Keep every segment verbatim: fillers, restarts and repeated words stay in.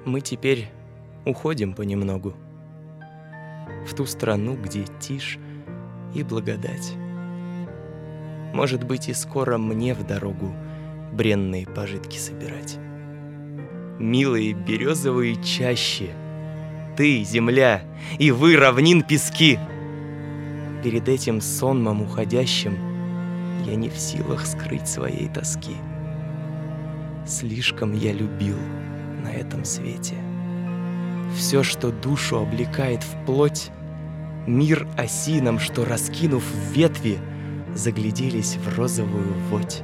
Мы теперь уходим понемногу в ту страну, где тишь и благодать. Может быть, и скоро мне в дорогу бренные пожитки собирать. Милые березовые чащи, ты, земля, и вы, равнин пески. Перед этим сонмом уходящим я не в силах скрыть своей тоски. Слишком я любил на этом свете все, что душу облекает в плоть, мир осинам, что, раскинув ветви, загляделись в розовую водь.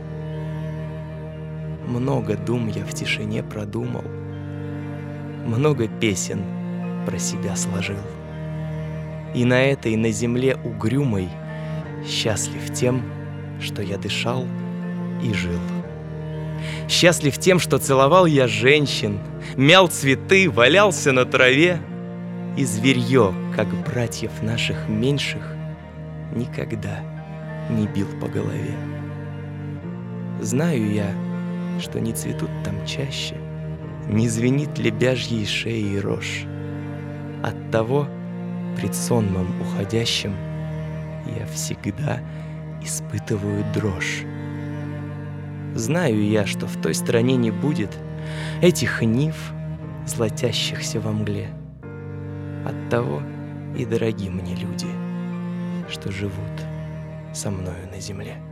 Много дум я в тишине продумал, много песен про себя сложил. И на этой, на земле угрюмой, счастлив тем, что я дышал и жил. Счастлив тем, что целовал я женщин, мял цветы, валялся на траве, и зверье, как братьев наших меньших, никогда не бил по голове. Знаю я, что не цветут там чаще, не звенит лебяжьей шеей рожь. Оттого пред сонмом уходящим я всегда испытываю дрожь. Знаю я, что в той стране не будет этих нив, златящихся во мгле. Оттого и дороги мне люди, что живут со мною на земле.